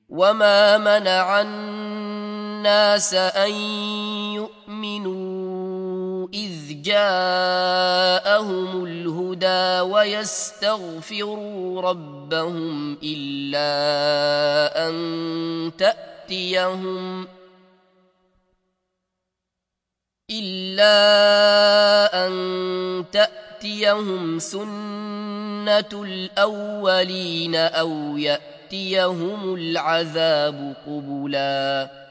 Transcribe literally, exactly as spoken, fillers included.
وما منع الناس أن يؤمنوا إذ جاءهم الهدى ويستغفروا ربهم إلا أن تأتيهم إلا أن تأتيهم سنة الأولين أو يأتيهم العذاب قبلاً